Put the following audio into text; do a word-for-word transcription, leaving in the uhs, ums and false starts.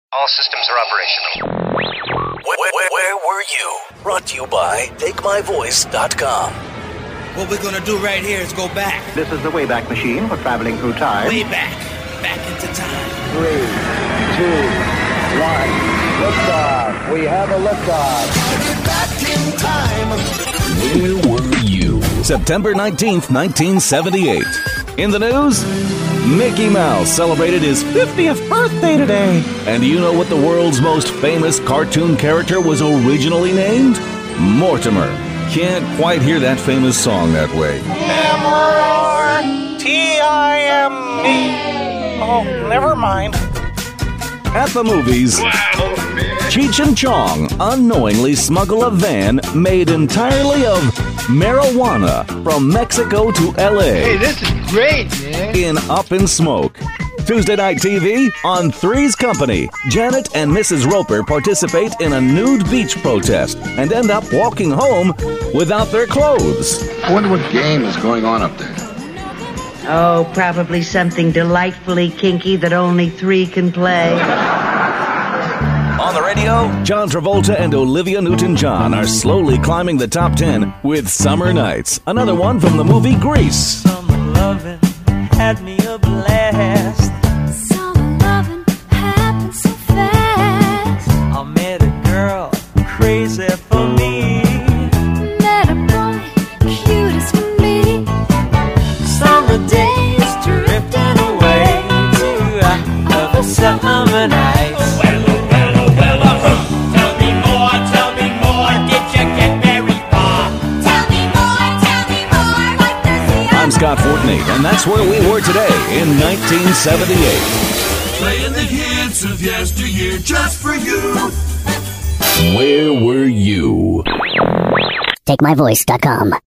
All systems are operational. Where, where, where were you? Brought to you by take my voice dot com. What we're gonna do right here is go back. This is the Wayback Machine for traveling through time. Way back. Back into time. Three, two, one. Liftoff. We have a liftoff. Back in time. Where were you? September nineteenth, nineteen seventy-eight. In the news, Mickey Mouse celebrated his fiftieth birthday today. And do you know what the world's most famous cartoon character was originally named? Mortimer. Can't quite hear that famous song that way. M R T I M E. Oh, never mind. At the movies, Cheech and Chong unknowingly smuggle a van made entirely of marijuana from Mexico to L A. Hey, this is great, man. In Up in Smoke. Tuesday night T V on Three's Company. Janet and Missus Roper participate in a nude beach protest and end up walking home without their clothes. I wonder what game is going on up there. Oh, probably something delightfully kinky that only three can play. On the radio, John Travolta and Olivia Newton-John are slowly climbing the top ten with Summer Nights, another one from the movie Grease. Summer loving had me a blast. Summer loving happened so fast. I met a girl crazy for me. Met a boy cute as can be. Summer days drifting away to other summer nights. Well, well, well, tell me more, tell me more. Did you get very far? Tell me more, tell me more. What does he I'm Scott Fortney, and that's where we were today in nineteen seventy-eight. Playing the hits of yesteryear just for you. Where were you? take my voice dot com